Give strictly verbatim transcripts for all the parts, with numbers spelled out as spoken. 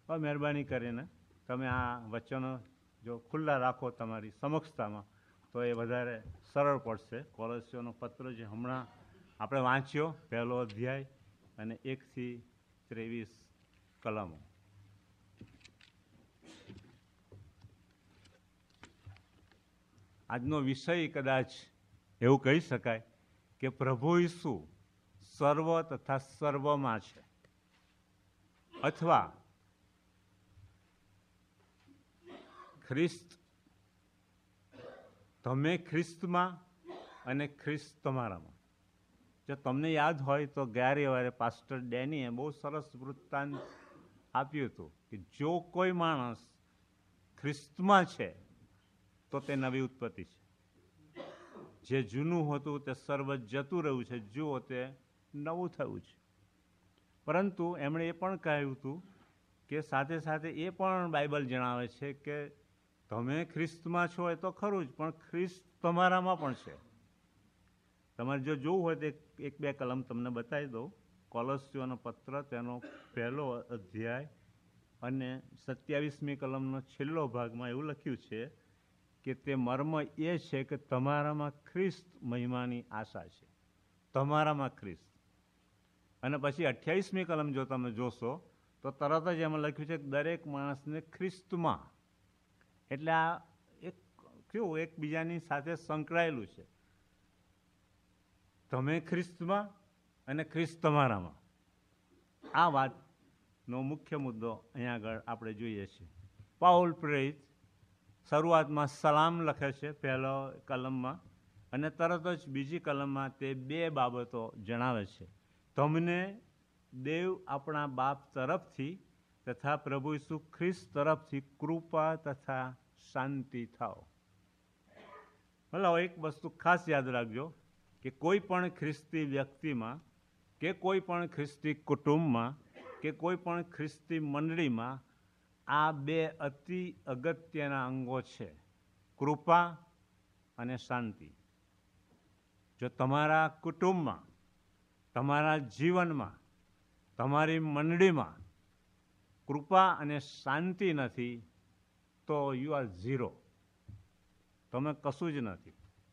હવે મહેરબાની કરીને તમે આ વચનો જો ખુલ્લા રાખો તમારી સમક્ષતામાં તો એ વધારે સરળ પડશે. કોલોસીઓનો પત્ર જે હમણાં આપણે વાંચ્યો, પહેલો અધ્યાય અને એકથી ત્રેવીસ કલમો. આજનો વિષય કદાચ એવું કહી શકાય કે પ્રભુ ઈસુ સર્વ તથા સર્વમાં છે, અથવા ખ્રિસ્ત તમે ખ્રિસ્તમાં અને ખ્રિસ્ત તમારામાં. જો તમને યાદ હોય તો ગયા રવિવારે પાસ્ટર ડેનીએ બહુ સરસ વૃત્તાંત આપ્યું હતું કે જો કોઈ માણસ ખ્રિસ્તમાં છે તો તે નવી ઉત્પત્તિ છે. જે જૂનું હતું તે સર્વ જતું રહ્યું છે, જુઓ તે નવું થયું છે. પરંતુ એમણે એ પણ કહ્યું હતું કે સાથે સાથે એ પણ બાઇબલ જણાવે છે કે તમે ખ્રિસ્તમાં છો એ તો ખરું જ, પણ ખ્રિસ્ત તમારામાં પણ છે. તમારે જો જોવું હોય તો એક બે કલમ તમને બતાવી દઉં. કોલોસીઓનો પત્ર તેનો પહેલો અધ્યાય અને સત્યાવીસમી કલમનો છેલ્લો ભાગમાં એવું લખ્યું છે કે તે મર્મ એ છે કે તમારામાં ખ્રિસ્ત મહિમાની આશા છે, તમારામાં ખ્રિસ્ત. અને પછી અઠ્યાવીસમી કલમ જો તમે જોશો તો તરત જ એમાં લખ્યું છે કે દરેક માણસને ખ્રિસ્તમાં. એટલે આ એક કેવું એકબીજાની સાથે સંકળાયેલું છે. તમે ખ્રિસ્તમાં અને ખ્રિસ્ત તમારામાં. આ વાતનો મુખ્ય મુદ્દો અહીંયા આગળ આપણે જોઈએ છીએ. પાઉલ પ્રેરિત શરૂઆતમાં સલામ લખે છે પહેલો કલમમાં, અને તરત જ બીજી કલમમાં તે બે બાબતો જણાવે છે. તમને દેવ આપણા બાપ તરફથી તથા પ્રભુ ઈસુ ખ્રિસ્ત તરફથી કૃપા તથા શાંતિ થાઓ. ભલા એક વસ્તુ ખાસ યાદ રાખજો કે કોઈ પણ ખ્રિસ્તી વ્યક્તિમાં કે કોઈ પણ ખ્રિસ્તી કુટુંબમાં કે કોઈ પણ ખ્રિસ્તી મંડળીમાં આ બે અતિ અગત્યના અંગો છે, કૃપા અને શાંતિ. જો તમારા કુટુંબમાં, તમારા જીવનમાં, તમારી મંડળીમાં કૃપા અને શાંતિ નથી તો યુ આર ઝીરો. તમે કશું જ નથી.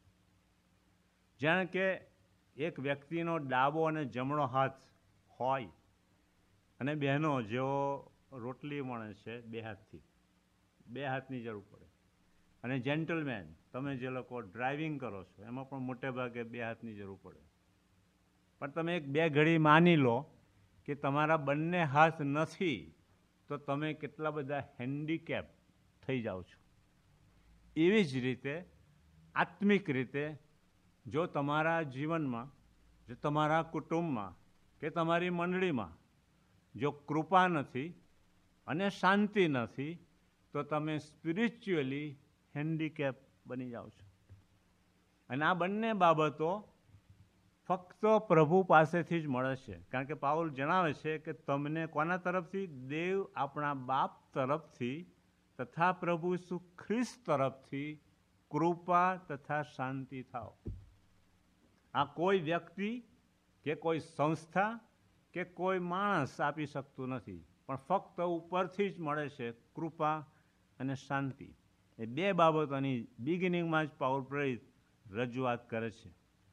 જાણે કે એક વ્યક્તિનો ડાબો અને જમણો હાથ હોય અને બહેનો જેઓ રોટલી વણે છે બે હાથથી, બે હાથની જરૂર પડે. અને જેન્ટલમેન, તમે જે લોકો ડ્રાઇવિંગ કરો છો એમાં પણ મોટે ભાગે બે હાથની જરૂર પડે. પણ તમે એક બે ઘડી માની લો કે તમારા બંને હાથ નથી તો તમે કેટલા બધા હેન્ડીકેપ થઈ જાઓ છો. એવી જ રીતે આત્મિક રીતે જો તમારા જીવનમાં, જો તમારા કુટુંબમાં કે તમારી મંડળીમાં જો કૃપા નથી અને શાંતિ નથી તો તમે સ્પિરિચ્યુઅલી હેન્ડીકેપ બની જાઓ છો. અને આ બંને બાબતો ફક્ત પ્રભુ પાસેથી જ મળે છે. કારણ કે પાઉલ જણાવે છે કે તમને કોના તરફથી? દેવ આપણા બાપ તરફથી તથા પ્રભુ ઈસુ ખ્રિસ્ત તરફથી કૃપા તથા શાંતિ થાઓ. આ કોઈ વ્યક્તિ કે કોઈ સંસ્થા કે કોઈ માણસ આપી શકતું નથી, પણ ફક્ત ઉપરથી જ મળે છે કૃપા અને શાંતિ. એ બે બાબતોની બિગિનિંગમાં જ પાઉલ પ્રેરિત રજૂઆત કરે છે.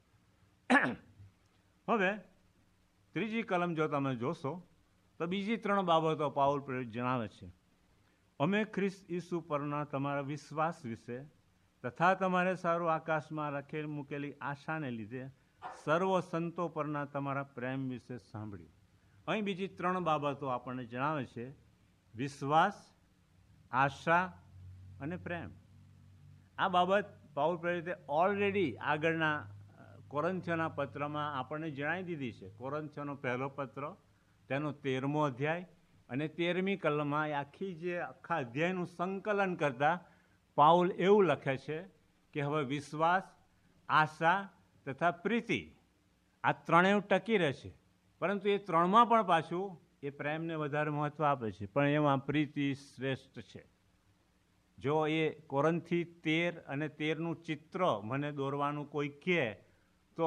હવે ત્રીજી કલમ જો તમે જોશો તો બીજી ત્રણ બાબતો પાઉલ પ્રેરિત જણાવે છે. અમે ખ્રિસ્ત ઈસુ પરના તમારા વિશ્વાસ વિશે તથા તમારે સારું આકાશમાં રાખેલ મૂકેલી આશાને લીધે સર્વ સંતો પરના તમારા પ્રેમ વિશે સાંભળ્યું. અહીં બીજી ત્રણ બાબતો આપણને જણાવે છે: વિશ્વાસ, આશા અને પ્રેમ. આ બાબત પાઉલ પ્રેરિતે ઓલરેડી આગળના કોરિન્થીયોના પત્રમાં આપણને જણાવી દીધી છે. કોરિન્થીયોનો પહેલો પત્ર તેનો તેરમો અધ્યાય અને તેરમી કલમમાં આખી જે આખા અધ્યાયનું સંકલન કરતા પાઉલ એવું લખે છે કે હવે વિશ્વાસ, આશા તથા પ્રીતિ આ ત્રણેય ટકી રહેશે. પરંતુ એ ત્રણમાં પણ પાછું એ પ્રેમને વધારે મહત્વ આપે છે, પણ એમાં પ્રીતિ શ્રેષ્ઠ છે. જો એ કોરિન્થી તેર અને તેરનું ચિત્ર મને દોરવાનું કોઈ કહે તો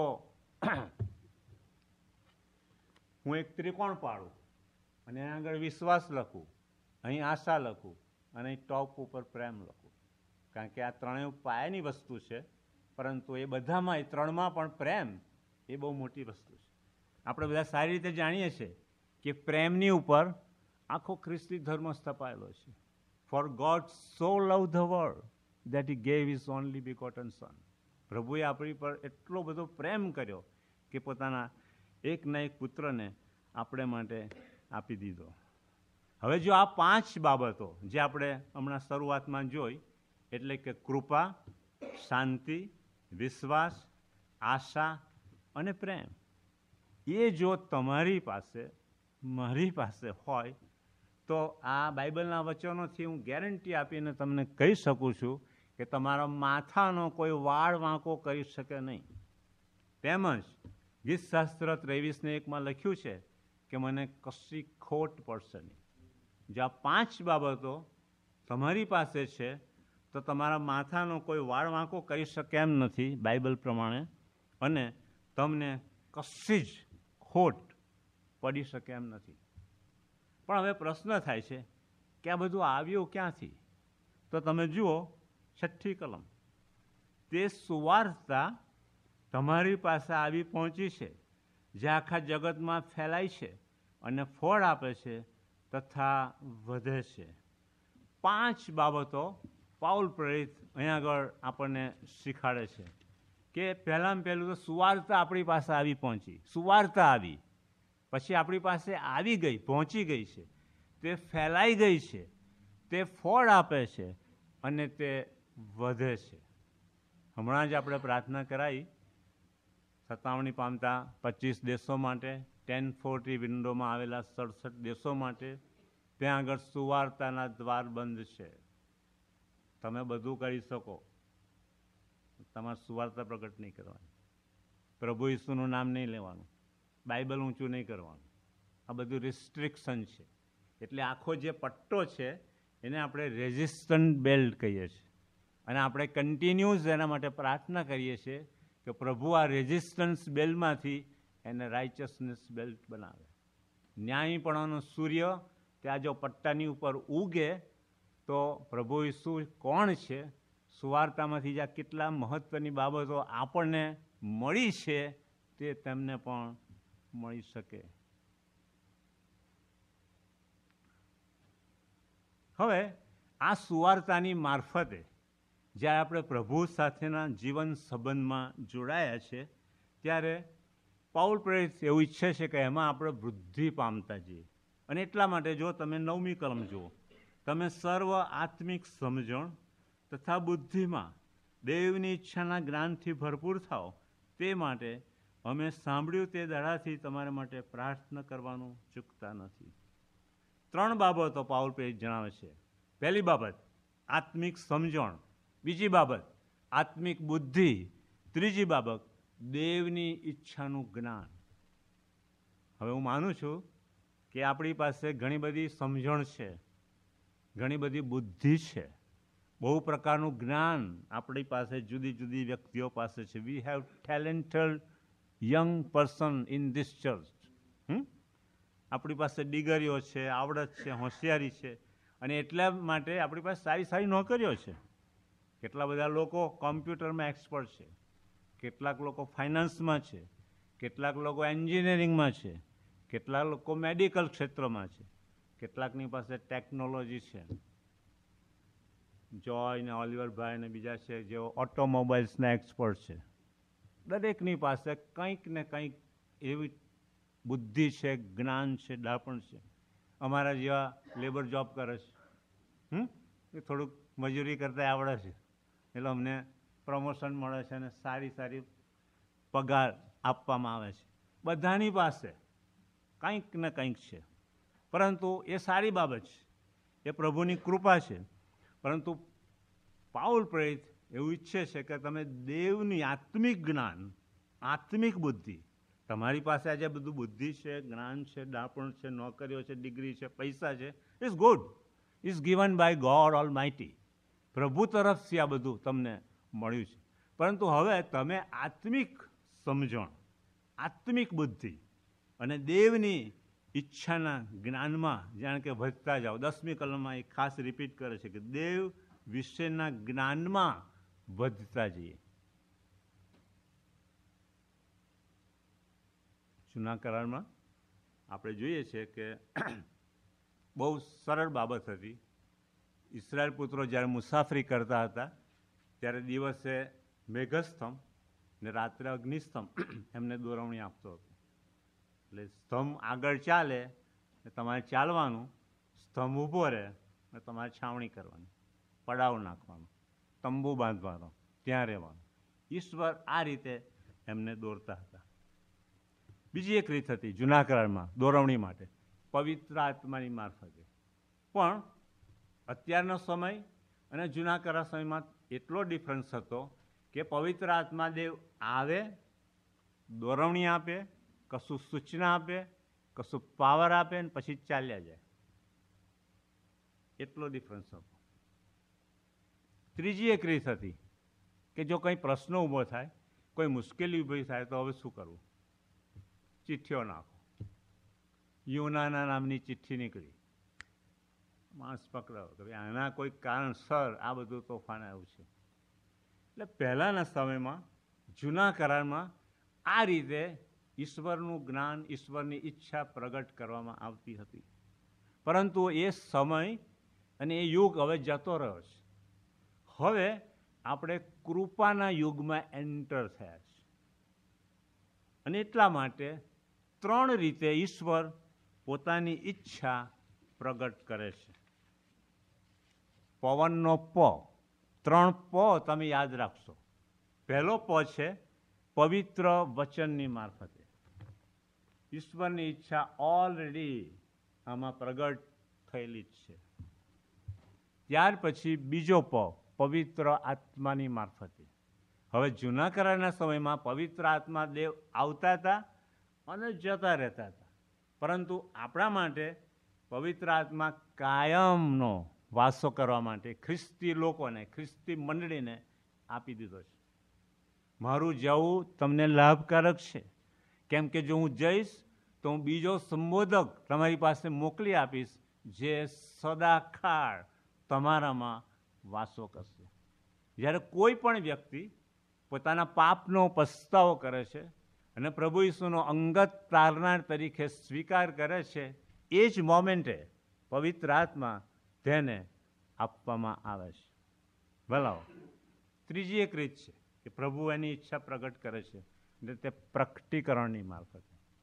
હું એક ત્રિકોણ પાડું અને એના આગળ વિશ્વાસ લખું અહીં આશા લખું અને અહીં ટોપ ઉપર પ્રેમ લખું, કારણ કે આ ત્રણેય પાયાની વસ્તુ છે, પરંતુ એ બધામાં એ ત્રણમાં પણ પ્રેમ એ બહુ મોટી વસ્તુ છે. આપણે બધા સારી રીતે જાણીએ છીએ કે પ્રેમની ઉપર આખો ખ્રિસ્તી ધર્મ સ્થપાયેલો છે. For God so love the world that he gave his only begotten son. પ્રભુએ આપણી પર એટલો બધો પ્રેમ કર્યો કે પોતાના એકના એક પુત્રને આપણે માટે આપી દીધો. હવે જો આ પાંચ બાબતો જે આપણે હમણાં શરૂઆતમાં જોઈ, એટલે કે કૃપા, શાંતિ, વિશ્વાસ, આશા અને પ્રેમ, એ જો તમારી પાસે મારી પાસે હોય તો આ બાઇબલના વચનોથી હું ગેરંટી આપીને તમને કહી શકું છું કે તમારા માથાનો કોઈ વાળ વાંકો કરી શકે નહીં. તેમજ ગીતશાસ્ત્ર ત્રેવીસને એકમાં લખ્યું છે કે મને કશી ખોટ પડશે નહીં. જો આ પાંચ બાબતો તમારી પાસે છે તો તમારા માથાનો કોઈ વાળ વાંકો કરી શકે એમ નથી બાઇબલ પ્રમાણે, અને તમને કશી જ ખોટ પડી શકે એમ નથી. પણ હવે પ્રશ્ન થાય છે કે આ બધું આવ્યું ક્યાંથી? તો તમે જુઓ છઠ્ઠી કલમ, તે સુવાર્તા તમારી પાસે આવી પહોંચી છે, જે આખા જગતમાં ફેલાય છે અને ફળ આપે છે તથા વધે છે. પાંચ બાબતો પાઉલ પ્રેરિત અહીંયા આગળ આપણને શીખવાડે છે કે પહેલાં પહેલું તો સુવાર્તા આપણી પાસે આવી પહોંચી. સુવાર્તા આવી, પછી આપણી પાસે આવી ગઈ, પહોંચી ગઈ છે, તે ફેલાઈ ગઈ છે, તે ફળ આપે છે અને તે વધે છે. હમણાં જ આપણે પ્રાર્થના કરાઈ સત્તાવણી પામતા પચીસ દેશો માટે, ટેન ફોર્ટી વિન્ડોમાં આવેલા સડસઠ દેશો માટે. ત્યાં આગળ સુવાર્તાના દ્વાર બંધ છે. તમે બધું કરી શકો, તમારે સુવાર્તા પ્રગટ નહીં કરવાની, પ્રભુ ઈસુનું નામ નહીં લેવાનું, બાઇબલ ઊંચું નહીં કરવાનું. આ બધું રિસ્ટ્રિક્શન છે. એટલે આખો જે પટ્ટો છે એને આપણે રેઝિસ્ટન્ટ બેલ્ટ કહીએ છીએ, અને આપણે કન્ટિન્યુઅસ એના માટે પ્રાર્થના કરીએ છીએ કે પ્રભુ આ રેઝિસ્ટન્સ બેલ્ટમાંથી એને રાઇચસનેસ બેલ્ટ બનાવે. ન્યાયપણાનો સૂર્ય ત્યાં જો પટ્ટાની ઉપર ઉગે તો પ્રભુ ઈસુ કોણ છે, સુવાર્તામાંથી જ્યાં કેટલા મહત્ત્વની બાબતો આપણને મળી છે તે તેમને પણ મળી શકે. હવે આ સુવાર્તાની મારફતે જ્યારે આપણે પ્રભુ સાથેના જીવન સંબંધમાં જોડાયા છે ત્યારે પાઉલ પ્રેરિત એવું ઈચ્છે છે કે એમાં આપણે વૃદ્ધિ પામતા જઈએ. અને એટલા માટે જો તમે નવમી કલમ જુઓ, તમે સર્વ આત્મિક સમજણ તથા બુદ્ધિમાં દેવની ઈચ્છાના જ્ઞાનથી ભરપૂર થાઓ, તે માટે અમે સાંભળ્યું તે દાડાથી તમારા માટે પ્રાર્થના કરવાનું ચૂકતા નથી. ત્રણ બાબતો પાઉલ પ્રેરિત જણાવે છે. પહેલી બાબત આત્મિક સમજણ, બીજી બાબત આત્મિક બુદ્ધિ, ત્રીજી બાબત દેવની ઈચ્છાનું જ્ઞાન. હવે હું માનું છું કે આપણી પાસે ઘણી બધી સમજણ છે, ઘણી બધી બુદ્ધિ છે, બહુ પ્રકારનું જ્ઞાન આપણી પાસે જુદી જુદી વ્યક્તિઓ પાસે છે. We have talented young person in this church. આપણી પાસે ડિગ્રીઓ છે, આવડત છે, હોશિયારી છે, અને એટલા માટે આપણી પાસે સારી સારી નોકરીઓ છે. કેટલા બધા લોકો કોમ્પ્યુટરમાં એક્સપર્ટ છે, કેટલાક લોકો ફાઇનાન્સમાં છે, કેટલાક લોકો એન્જિનિયરિંગમાં છે, કેટલાક લોકો મેડિકલ ક્ષેત્રમાં છે, કેટલાકની પાસે ટેકનોલોજી છે. જોય ને ઓલિવરભાઈ ને બીજા છે જેઓ ઓટોમોબાઈલ્સના એક્સપર્ટ છે. દરેકની પાસે કંઈક ને કંઈક એવી બુદ્ધિ છે, જ્ઞાન છે, ડાપણ છે. અમારા જેવા લેબર જોબ કરે છે, હમ એ થોડુંક મજૂરી કરતાં આવડે છે, એટલે અમને પ્રમોશન મળે છે અને સારી સારી પગાર આપવામાં આવે છે. બધાની પાસે કંઈક ને કંઈક છે, પરંતુ એ સારી બાબત છે, એ પ્રભુની કૃપા છે. પરંતુ પાઉલ પ્રેરિત એવું ઈચ્છે છે કે તમે દેવની આત્મિક જ્ઞાન, આત્મિક બુદ્ધિ, તમારી પાસે આજે બધું બુદ્ધિ છે, જ્ઞાન છે, ડાપણ છે, નોકરીઓ છે, ડિગ્રી છે, પૈસા છે, is good, is given by God almighty. પ્રભુ તરફથી આ બધું તમને મળ્યું છે. પરંતુ હવે તમે આત્મિક સમજણ, આત્મિક બુદ્ધિ અને દેવની ઈચ્છાના જ્ઞાનમાં જાણે કે વધતા જાઓ. દસમી કલમમાં એ ખાસ રિપીટ કરે છે કે દેવ વિશેના જ્ઞાનમાં વધતા જઈએ. જૂના કરારમાં આપણે જોઈએ છીએ કે બહુ સરળ બાબત હતી. ઇસરાયેલ પુત્રો જ્યારે મુસાફરી કરતા હતા ત્યારે દિવસે મેઘસ્તંભ ને રાત્રે અગ્નિસ્તંભ એમને દોરવણી આપતો હતો. એટલે સ્તંભ આગળ ચાલે ને તમારે ચાલવાનું, સ્તંભ ઊભો રહે ને તમારે છાવણી કરવાની, પડાવ નાખવાનો, તંબુ બાંધવાનો, ત્યાં રહેવાનું. ઈશ્વર આ રીતે એમને દોરતા હતા. બીજી એક રીત હતી જૂના કરારમાં દોરવણી માટે, પવિત્ર આત્માની મારફતે. પણ અત્યારનો સમય અને જૂના કરા સમયમાં એટલો ડિફરન્સ હતો કે પવિત્ર આત્મા દેવ આવે, દોરવણી આપે, કશું સૂચના આપે, કશું પાવર આપે ને પછી ચાલ્યા જાય. એટલો ડિફરન્સ હતો. ત્રીજી એક રીત હતી કે જો કંઈ પ્રશ્ન ઊભો થાય, કોઈ મુશ્કેલી ઊભી થાય તો હવે શું કરવું? ચિઠ્ઠીઓ નાખો. યુનાના નામની ચિઠ્ઠી નીકળી, માણસ પકડાવો કે ભાઈ આના કોઈ કારણસર આ બધું તોફાન આવ્યું છે. એટલે પહેલાંના સમયમાં જૂના કરારમાં આ રીતે ઈશ્વરનું જ્ઞાન, ઈશ્વરની ઈચ્છા પ્રગટ કરવામાં આવતી હતી. પરંતુ એ સમય અને એ યુગ હવે જતો રહ્યો છે. હવે આપણે કૃપાના યુગમાં એન્ટર થયા છે. અને એટલા માટે ત્રણ રીતે ઈશ્વર પોતાની ઈચ્છા પ્રગટ કરે છે. પવનનો પ, ત્રણ પ તમે યાદ રાખશો. પહેલો પ છે પવિત્ર વચનની મારફતે. ઈશ્વરની ઈચ્છા ઓલરેડી આમાં પ્રગટ થયેલી જ છે. ત્યાર પછી બીજો પ પવિત્ર આત્માની મારફતે. હવે જૂના કરારના સમયમાં પવિત્ર આત્મા દેવ આવતા હતા અને જતા રહેતા હતા. પરંતુ આપણા માટે પવિત્ર આત્મા કાયમનો વાસો કરવા માટે ખ્રિસ્તી લોકોને, ખ્રિસ્તી મંડળીને આપી દીધો છે. મારું જવું તમને લાભકારક છે, કેમ કે જો હું જઈશ તો હું બીજો સંબોધક તમારી પાસે મોકલી આપીશ, જે સદાકાળ તમારામાં વાસો કરશે. જ્યારે કોઈ પણ વ્યક્તિ પોતાના પાપનો પસ્તાવો કરે છે અને પ્રભુ ઈસુનો અંગત તારનાર તરીકે સ્વીકાર કરે છે, એ જ મોમેન્ટે પવિત્ર આત્મા તેને આપવામાં આવે છે. ભલાઓ ત્રીજી એક રીત છે કે પ્રભુ એની ઈચ્છા પ્રગટ કરે છે, એટલે તે પ્રકટીકરણની મારફતે.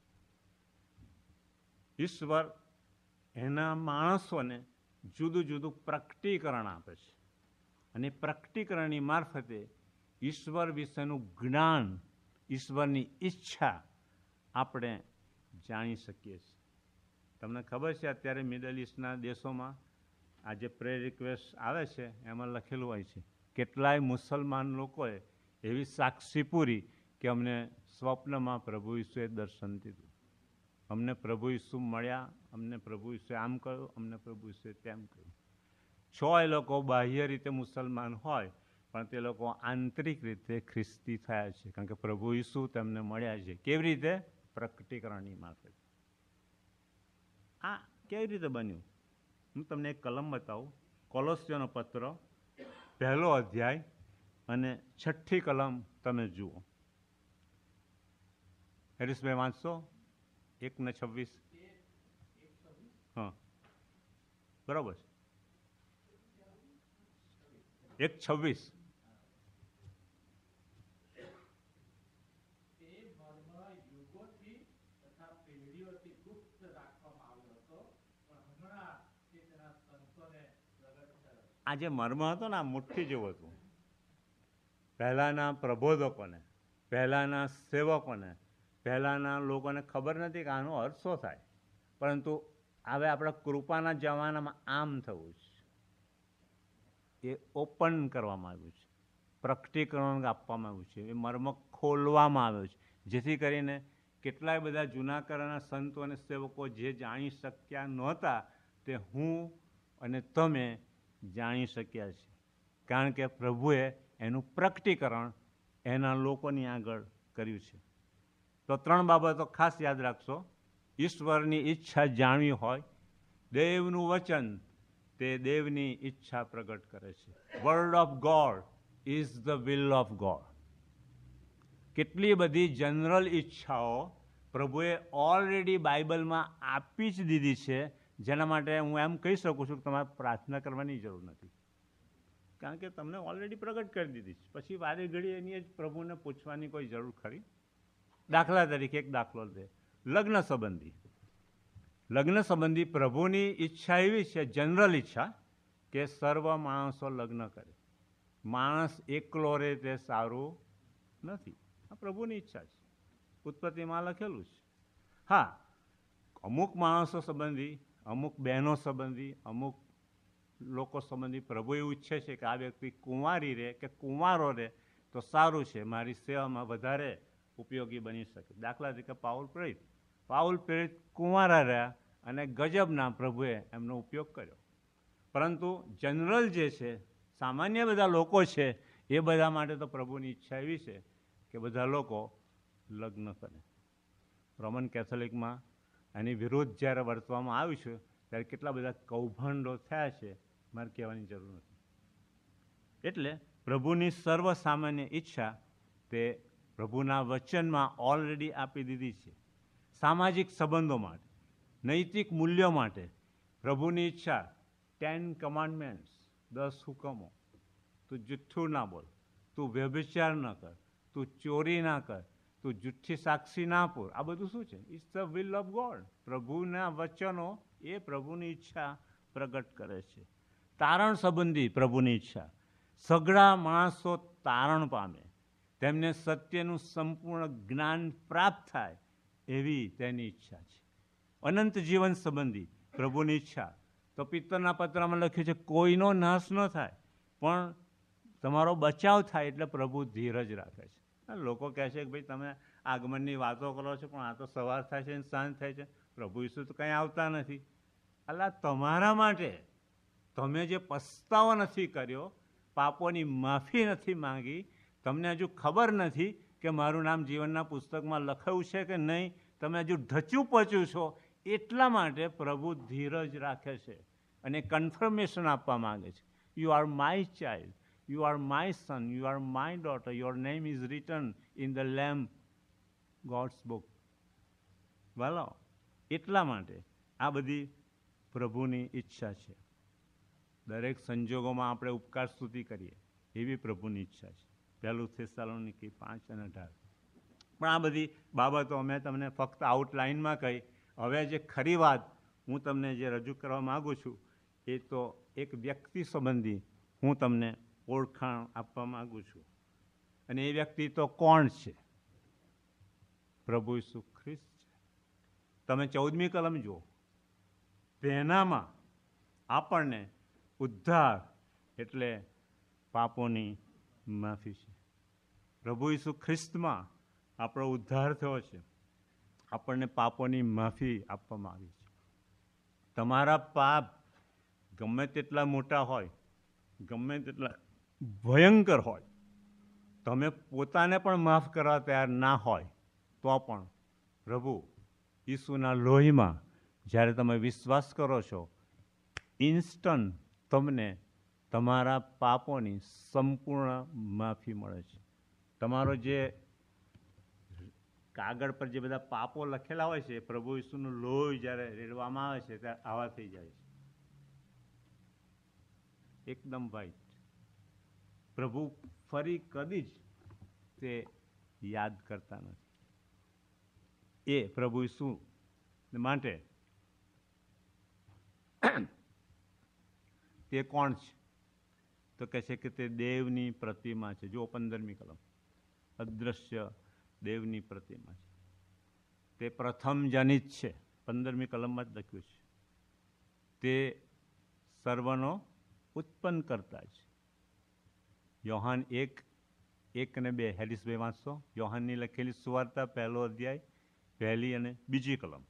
ઈશ્વર એના માણસોને જુદું જુદું પ્રકટીકરણ આપે છે. અને પ્રકટીકરણની મારફતે ઈશ્વર વિશેનું જ્ઞાન, ઈશ્વરની ઈચ્છા આપણે જાણી શકીએ છીએ. તમને ખબર છે અત્યારે મિડલ ઇસ્ટના દેશોમાં આ જે પ્રેયર રિક્વેસ્ટ આવે છે એમાં લખેલું હોય છે, કેટલાય મુસલમાન લોકોએ એવી સાક્ષી પૂરી કે અમને સ્વપ્નમાં પ્રભુ ઈસુએ દર્શન દીધું, અમને પ્રભુ ઈસુ મળ્યા, અમને પ્રભુ ઈસુએ આમ કહ્યું, અમને પ્રભુ ઈસુએ તેમ કહ્યું. છ એ લોકો બાહ્ય રીતે મુસલમાન હોય પણ તે લોકો આંતરિક રીતે ખ્રિસ્તી થયા છે, કારણ કે પ્રભુ ઈસુ તેમને મળ્યા છે. કેવી રીતે? પ્રકટીકરણની મારફતે. આ કેવી રીતે બન્યું? હું તમને એક કલમ બતાવું. કોલોસ્યોનો પત્ર પહેલો અધ્યાય અને છઠ્ઠી કલમ તમે જુઓ. હરીશભાઈ વાંચશો? એક ને છવ્વીસ. હા બરાબર છે. એક છવ્વીસ. આ જે મર્મ હતો ને આ મુઠ્ઠી જેવું હતું. પહેલાના પ્રબોધકોને, પહેલાના સેવકોને, પહેલાના લોકોને ખબર નથી કે આનો અર્થ શું થાય. પરંતુ હવે આપણા કૃપાના જમાનામાં આમ થવું છે. એ ઓપન કરવામાં આવ્યું છે, પ્રકટીકરણ આપવામાં આવ્યું છે, એ મર્મ ખોલવામાં આવ્યો છે, જેથી કરીને કેટલાય બધા જૂના કરારના સંતો અને સેવકો જે જાણી શક્યા નહોતા તે હું અને તમે જાણી શક્યા છે, કારણ કે પ્રભુએ એનું પ્રકટીકરણ એના લોકોની આગળ કર્યું છે. તો ત્રણ બાબતો ખાસ યાદ રાખશો. ઈશ્વરની ઈચ્છા જાણવી હોય, દેવનું વચન તે દેવની ઈચ્છા પ્રગટ કરે છે. Word of God is the will of God. કેટલી બધી જનરલ ઈચ્છાઓ પ્રભુએ ઓલરેડી બાઇબલમાં આપી જ દીધી છે, જેના માટે હું એમ કહી શકું છું કે તમારે પ્રાર્થના કરવાની જરૂર નથી, કારણ કે તમને ઓલરેડી પ્રગટ કરી દીધી છે. પછી વારે ઘડી એની જ પ્રભુને પૂછવાની કોઈ જરૂર ખરી? દાખલા તરીકે એક દાખલો દે, લગ્ન સંબંધી લગ્ન સંબંધી પ્રભુની ઈચ્છા એવી છે, જનરલ ઈચ્છા, કે સર્વ માણસો લગ્ન કરે. માણસ એકલો રહે તે સારું નથી. આ પ્રભુની ઈચ્છા છે, ઉત્પત્તિમાં લખેલું છે. હા, અમુક માણસો સંબંધી, અમુક બહેનો સંબંધી, અમુક લોકો સંબંધી પ્રભુ એવું ઈચ્છે છે કે આ વ્યક્તિ કુંવારી રહે કે કુંવારો રહે તો સારું છે, મારી સેવામાં વધારે ઉપયોગી બની શકે. દાખલા તરીકે પાઉલ પ્રેરિત પાઉલ પ્રેરિત કુંવારા રહ્યા અને ગજબના પ્રભુએ એમનો ઉપયોગ કર્યો. પરંતુ જનરલ જે છે, સામાન્ય બધા લોકો છે, એ બધા માટે તો પ્રભુની ઈચ્છા એવી છે કે બધા લોકો લગ્ન કરે. રોમન કેથોલિકમાં એની વિરુદ્ધ જ્યારે વર્તવામાં આવ્યું છે ત્યારે કેટલા બધા કૌભાંડો થયા છે, મારે કહેવાની જરૂર નથી. એટલે પ્રભુની સર્વસામાન્ય ઈચ્છા તે પ્રભુના વચનમાં ઓલરેડી આપી દીધી છે. સામાજિક સંબંધો માટે, નૈતિક મૂલ્યો માટે પ્રભુની ઈચ્છા, ટેન કમાન્ડમેન્ટ્સ, દસ હુકમો, તું જુઠ્ઠું ના બોલ, તું વ્યભિચાર ન કર, તું ચોરી ના કર, તું જુઠ્ઠી સાક્ષી ના પૂર. આ બધું શું છે? It's the will of God. પ્રભુના વચનો એ પ્રભુની ઈચ્છા પ્રગટ કરે છે. તારણ સંબંધી પ્રભુની ઈચ્છા, સઘળા માણસો તારણ પામે, તેમને સત્યનું સંપૂર્ણ જ્ઞાન પ્રાપ્ત થાય એવી તેની ઈચ્છા છે. અનંત જીવન સંબંધી પ્રભુની ઈચ્છા તો પિત્તરના પત્રમાં લખ્યું છે, કોઈનો નાશ ન થાય પણ તમારો બચાવ થાય. એટલે પ્રભુ ધીરજ રાખે છે. લોકો કહે છે કે ભાઈ તમે આગમનની વાતો કરો છો, પણ આ તો સવાર થાય છે અને સાંજ થાય છે, પ્રભુ ઈસુ તો કંઈ આવતા નથી. અલા, તમારા માટે તમે જે પસ્તાવો નથી કર્યો, પાપોની માફી નથી માંગી, તમને હજુ ખબર નથી કે મારું નામ જીવનના પુસ્તકમાં લખાયું છે કે નહીં, તમે હજુ ઢચ્યું પચ્યું છો, એટલા માટે પ્રભુ ધીરજ રાખે છે અને કન્ફર્મેશન આપવા માંગે છે. You are my child, you are my son, you are my daughter, your name is written in the lamb God's book. વાલો, એટલા માટે આ બધી પ્રભુની ઈચ્છા છે. દરેક સંજોગોમાં આપણે ઉપકાર સ્તુતિ કરીએ એવી પ્રભુની ઈચ્છા છે. પહેલું થેસાલોનિકી પાંચ અને અઢાર. પણ આ બધી બાબતો અમે તમને ફક્ત આઉટલાઇનમાં કહી. હવે જે ખરી વાત હું તમને જે રજૂ કરવા માગું છું એ તો એક વ્યક્તિ સંબંધી હું તમને ઓળખાણ આપવા માગું છું. અને એ વ્યક્તિ તો કોણ છે? પ્રભુ ઈસુ ખ્રિસ્ત છે. તમે ચૌદમી કલમ જુઓ, તેનામાં આપણને ઉદ્ધાર એટલે પાપોની માફી છે. પ્રભુ ઈસુ ખ્રિસ્તમાં આપણો ઉદ્ધાર થયો છે. આપણને પાપોની માફી આપવામાં આવી છે. તમારા પાપ ગમે તેટલા મોટા હોય, ગમે તેટલા ભયંકર હોય, તમે પોતાને પણ માફ કરવા તૈયાર ના હોય તો પણ પ્રભુ ઈસુના લોહીમાં જ્યારે તમે વિશ્વાસ કરો છો, ઇન્સ્ટન્ટ તમને તમારા પાપોની સંપૂર્ણ માફી મળે છે. તમારો જે કાગળ પર જે બધા પાપો લખેલા હોય છે, પ્રભુ ઈસુનું લોહી જ્યારે રેડવામાં આવે છે ત્યારે આવા થઈ જાય છે, એકદમ વ્હાઈટ. પ્રભુ ફરી કદી જ તે યાદ કરતા નથી. એ પ્રભુ ઈસુ માટે તે કોણ છે? તો કહે છે કે તે દેવની પ્રતિમા છે. જો પંદરમી કલમ, અદ્રશ્ય દેવની પ્રતિમા છે. તે પ્રથમ જનિત છે. પંદરમી કલમમાં જ લખ્યું છે. તે સર્વનો ઉત્પન્ન કરતા છે. યોહાન એક એક અને બે હેરિસભાઈ વાંચશો. યોહાનની લખેલી સુવાર્તા, પહેલો અધ્યાય, પહેલી અને બીજી કલમ.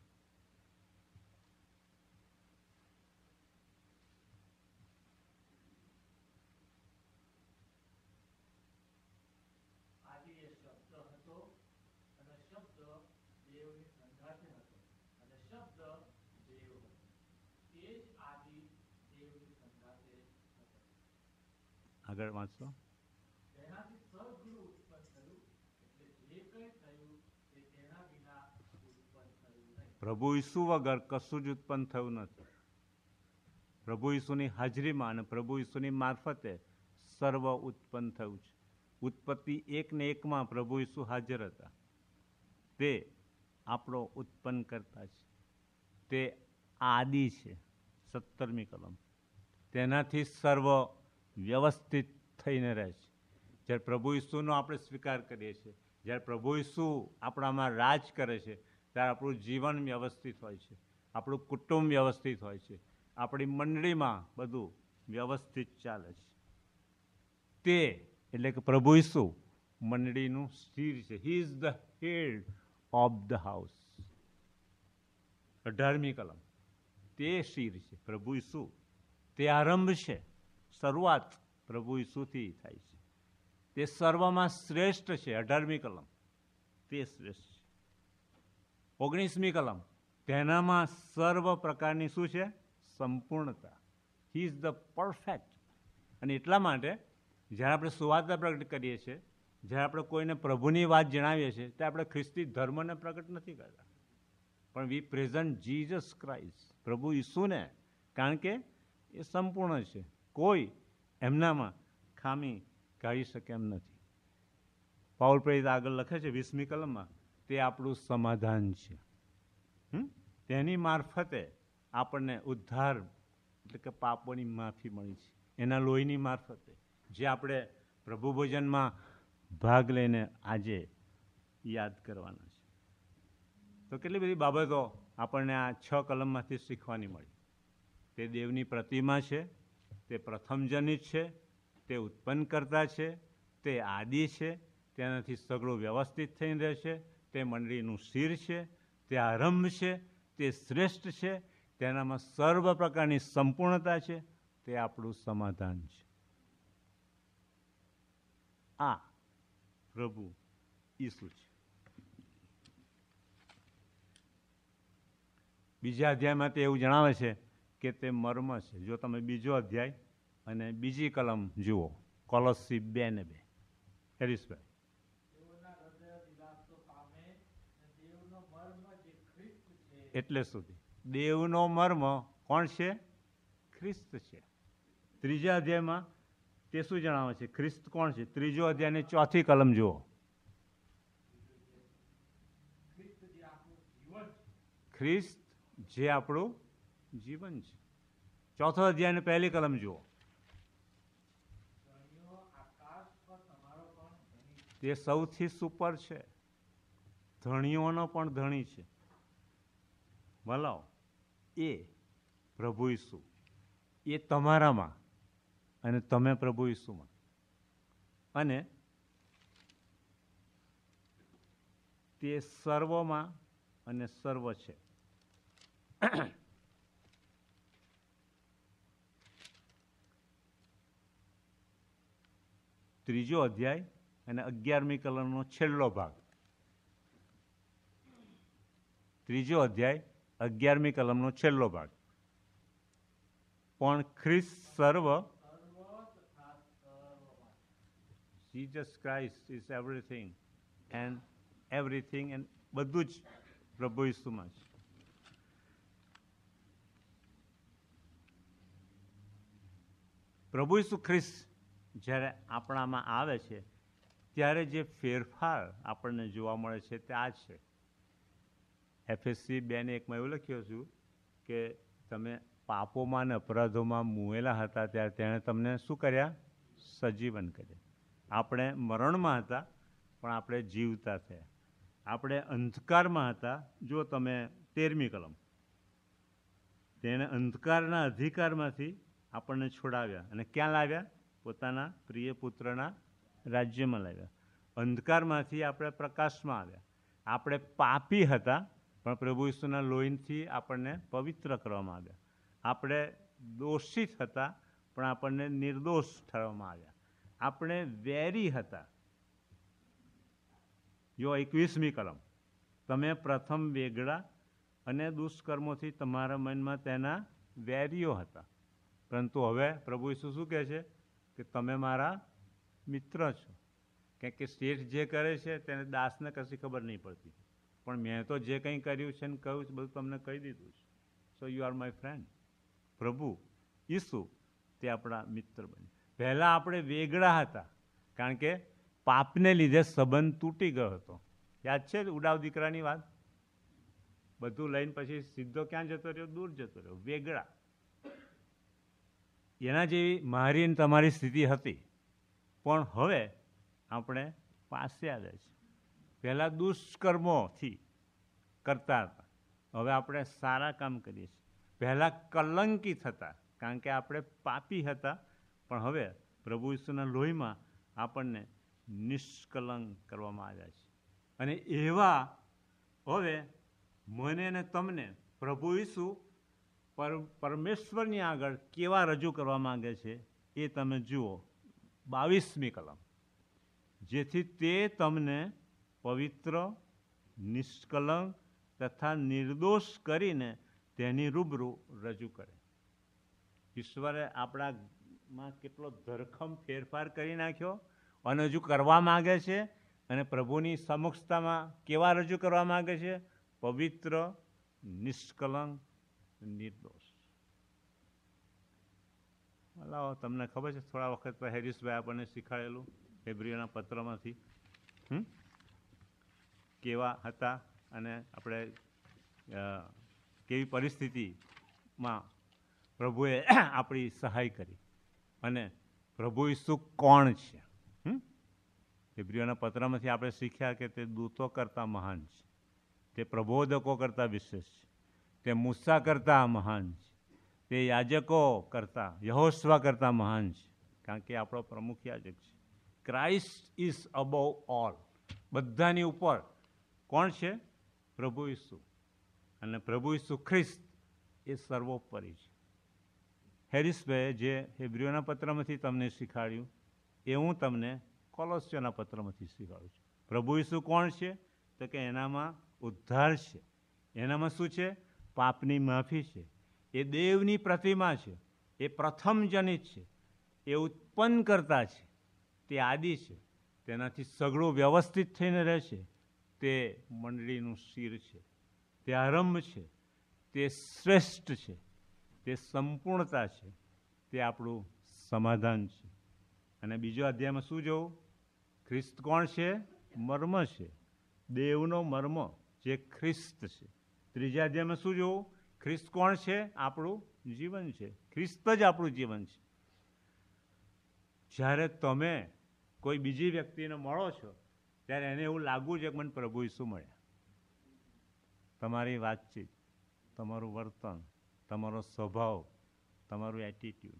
આગળ વાંચો. પ્રભુ ઈસુ વગર કશું જ ઉત્પન્ન થયું નથી. પ્રભુ ઈસુની હાજરીમાં અને પ્રભુ ઈસુની મારફતે સર્વ ઉત્પન્ન થયું છે. ઉત્પત્તિ એક ને એકમાં પ્રભુ ઈસુ હાજર હતા. તે આપણો ઉત્પન્ન કરતા છે. તે આદિ છે. સત્તરમી કલમ. તેનાથી સર્વ વ્યવસ્થિત થઈને રહે છે. જ્યારે પ્રભુ ઈસુનો આપણે સ્વીકાર કરીએ છીએ, જ્યારે પ્રભુ ઈસુ આપણામાં રાજ કરે છે, ત્યારે આપણું જીવન વ્યવસ્થિત હોય છે, આપણું કુટુંબ વ્યવસ્થિત હોય છે, આપણી મંડળીમાં બધું વ્યવસ્થિત ચાલે છે. તે એટલે કે પ્રભુ ઈસુ મંડળીનું સ્થિર છે. He is the head of the house. અઢારમી કલમ. તે શિર છે પ્રભુ ઈસુ. તે આરંભ છે. શરૂઆત પ્રભુ ઈસુથી થાય છે. તે સર્વમાં શ્રેષ્ઠ છે. અઢારમી કલમ. તે શ્રેષ્ઠ છે. ઓગણીસમી કલમ. તેનામાં સર્વ પ્રકારની શું છે? સંપૂર્ણતા. He is the perfect. અને એટલા માટે જ્યારે આપણે સુવાર્તા પ્રગટ કરીએ છીએ, જ્યારે આપણે કોઈને પ્રભુની વાત જણાવીએ છીએ, ત્યારે આપણે ખ્રિસ્તી ધર્મને પ્રગટ નથી કરતા, પણ વી પ્રેઝન્ટ જીસસ ક્રાઇસ્ટ, પ્રભુ ઈસુને. કારણ કે એ સંપૂર્ણ છે. કોઈ એમનામાં ખામી કાઢી શકે એમ નથી. પાઉલ પ્રેરિત આગળ લખે છે વીસમી કલમમાં, તે આપણું સમાધાન છે. હમ તેની મારફતે આપણને ઉદ્ધાર એટલે કે પાપોની માફી મળી છે. એના લોહીની મારફતે, જે આપણે પ્રભુ ભોજનમાં ભાગ લઈને આજે યાદ કરવાના છે. તો કેટલી બધી બાબતો આપણને આ છ કલમમાંથી શીખવાની મળી. તે દેવની પ્રતિમા છે, તે પ્રથમજનિત છે, તે ઉત્પન્ન કરતા છે, તે આદિ છે, તેનાથી સગળું વ્યવસ્થિત થઈને રહે છે, તે મંડળીનું શિર છે, તે આરંભ છે, તે શ્રેષ્ઠ છે, તેનામાં સર્વ પ્રકારની સંપૂર્ણતા છે, તે આપણું સમાધાન છે. આ પ્રભુ ઈસુ છે. બીજા અધ્યાયમાં તે એવું જણાવે છે કે તે મર્મ છે. જો તમે બીજો અધ્યાય અને બીજી કલમ જુઓ, કોલોસી બે ને બે. હરીશભાઈ. એટલે સુધી દેવનો મર્મ કોણ છે? ખ્રિસ્ત છે. ત્રીજા અધ્યાયમાં તે શું જણાવે છે? ખ્રિસ્ત કોણ છે? ત્રીજો અધ્યાયની ચોથી કલમ જુઓ. ખ્રિસ્ત જે આપણું જીવન છે. ચોથો અધ્યાયની પહેલી કલમ જુઓ. તે સૌથી સુપર છે. ધણીઓનો પણ ધણી છે. ભલાઓ એ પ્રભુ ઈસુ, એ તમારામાં અને તમે પ્રભુ ઈસુમાં. અને તે સર્વમાં અને સર્વ છે. ત્રીજો અધ્યાય અને અગિયારમી કલમનો છેલ્લો ભાગ. ત્રીજો અધ્યાય અગિયારમી કલમનો છેલ્લો ભાગ. પણ ખ્રિસ્ત સર્વ, Jesus Christ is everything and everything and બધું જ પ્રભુ ઈસુમાં છે. પ્રભુ ઈસુ ખ્રિસ્ત જ્યારે આપણામાં આવે છે, ત્યારે જે ફેરફાર આપણને જોવા મળે છે તે આ છે. એફએસસી બે ને એકમાં એવું લખ્યું છું કે તમે પાપોમાં અને અપરાધોમાં મુવેલા હતા, ત્યારે તેણે તમને શું કર્યા? સજીવન કર્યા. આપણે મરણમાં હતા, પણ આપણે જીવતા થયા. આપણે અંધકારમાં હતા. જો તમે તેરમી કલમ. તેણે અંધકારના અધિકારમાંથી આપણને છોડાવ્યા અને ક્યાં લાવ્યા? પોતાના પ્રિય પુત્રના રાજ્યમાં લાવ્યા. અંધકારમાંથી આપણે પ્રકાશમાં આવ્યા. આપણે પાપી હતા, પણ પ્રભુ ઈસુના લોહીથી આપણને પવિત્ર કરવામાં આવ્યા. આપણે દોષિત હતા, પણ આપણને નિર્દોષ ઠરવામાં આવ્યા. આપણે વેરી હતા. જો એકવીસમી કલમ. તમે પ્રથમ વેગળા અને દુષ્કર્મોથી તમારા મનમાં તેના વેરીઓ હતા, પરંતુ હવે પ્રભુ ઈસુ શું કહે છે? કે તમે મારા મિત્ર છો. કારણ કે શેઠ જે કરે છે તેને દાસને કશી ખબર નહીં પડતી, પણ મેં તો જે કંઈ કર્યું છે ને કહ્યું છે બધું તમને કહી દીધું છે. So you are my friend. પ્રભુ ઈસુ તે આપણા મિત્ર બને. પહેલાં આપણે વેગળા હતા, કારણ કે પાપને લીધે સંબંધ તૂટી ગયો હતો. યાદ છે ઉડાવ દીકરાની વાત? બધું લઈને પછી સીધો ક્યાં જતો રહ્યો? દૂર જતો રહ્યો, વેગળા. એના જેવી મારી ને તમારી સ્થિતિ હતી, પણ હવે આપણે પાસે આવ્યા છે. પહેલાં દુષ્કર્મોથી કરતા હતા, હવે આપણે સારા કામ કરીએ છીએ. પહેલાં કલંકિત હતા, કારણ કે આપણે પાપી હતા, પણ હવે પ્રભુ ઈસુના લોહીમાં આપણને નિષ્કલંક કરવામાં આવ્યા છે. અને એવા હવે મને ને તમને પ્રભુ ઈસુ પર પરમેશ્વરની આગળ કેવા રજૂ કરવા માંગે છે એ તમે જુઓ. બાવીસમી કલમ. જેથી તે તમને પવિત્ર, નિષ્કલંક તથા નિર્દોષ કરીને તેની રૂબરૂ રજૂ કરે. ઈશ્વરે આપણામાં કેટલો ધરખમ ફેરફાર કરી નાખ્યો અને હજુ કરવા માગે છે. અને પ્રભુની સમક્ષતામાં કેવા રજૂ કરવા માગે છે? પવિત્ર, નિષ્કલંક, નિર્દોષ. લાવો, તમને ખબર છે થોડા વખત પહેલાં હેરિસભાઈ આપણને શીખવાડેલું હેબ્રીઓના પત્રમાંથી હમ કેવા હતા અને આપણે કેવી પરિસ્થિતિમાં પ્રભુએ આપણી સહાય કરી અને પ્રભુ ઈસુ કોણ છે. હમ હેબ્રીઓના પત્રમાંથી આપણે શીખ્યા કે તે દૂતો કરતાં મહાન છે, તે પ્રબોધકો કરતાં વિશેષ છે, તે મૂસા કરતાં મહાન છે, તે યાજકો કરતાં, યહોશવા કરતાં મહાન છે, કારણ કે આપણો પ્રમુખ યાજક છે. Christ is above all. બધાની ઉપર કોણ છે? પ્રભુ ઈસુ. અને પ્રભુ ઈસુ ખ્રિસ્ત એ સર્વોપરી છે. હેરિસભાઈએ જે હેબ્રીઓના પત્રમાંથી તમને શીખવાડ્યું એ હું તમને કોલોસ્યોના પત્રમાંથી શીખવાડું છું. પ્રભુ ઈસુ કોણ છે? તો કે એનામાં ઉદ્ધાર છે. એનામાં શું છે? પાપની માફી છે. એ દેવની પ્રતિમા છે, એ પ્રથમ જનિત છે, એ ઉત્પન્ન કરતા છે, તે આદિ છે, તેનાથી સગળું વ્યવસ્થિત થઈને રહેશે, તે મંડળીનું શિર છે, તે આરંભ છે, તે શ્રેષ્ઠ છે, તે સંપૂર્ણતા છે, તે આપણું સમાધાન છે. અને બીજો અધ્યાયમાં શું જોવું? ખ્રિસ્ત કોણ છે? મર્મ છે, દેવનો મર્મ જે ખ્રિસ્ત છે. ત્રીજા અધ્યાયમાં શું જોવું? ખ્રિસ્ત કોણ છે? આપણું જીવન છે. ખ્રિસ્ત જ આપણું જીવન છે. જ્યારે તમે કોઈ બીજી વ્યક્તિને મળો છો ત્યારે એને એવું લાગવું છે કે મને પ્રભુ ઈસુ મળ્યા. તમારી વાતચીત, તમારું વર્તન, તમારો સ્વભાવ, તમારું એટીટ્યુડ.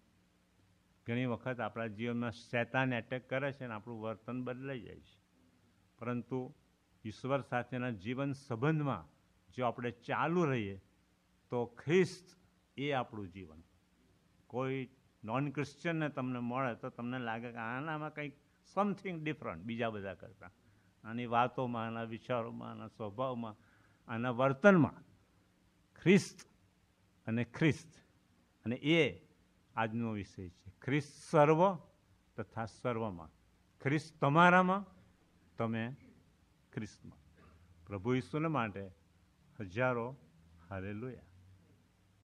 ઘણી વખત આપણા જીવનમાં શૈતાન એટેક કરે છે અને આપણું વર્તન બદલાઈ જાય છે. પરંતુ ઈશ્વર સાથેના જીવન સંબંધમાં જો આપણે ચાલુ રહીએ તો ખ્રિસ્ત એ આપણું જીવન. કોઈ નોન ક્રિશ્ચનને તમને મળે તો તમને લાગે કે આનામાં કંઈક સમથિંગ ડિફરન્ટ બીજા બધા કરતાં, આની વાતોમાં, આના વિચારોમાં, આના સ્વભાવમાં, આના વર્તનમાં ખ્રિસ્ત અને ખ્રિસ્ત. અને એ આજનો વિષય છે. ખ્રિસ્ત સર્વ તથા સર્વમાં. ખ્રિસ્ત તમારામાં, તમે ખ્રિસ્તમાં. પ્રભુ ઈસુને માટે હજારો હાલેલુયા.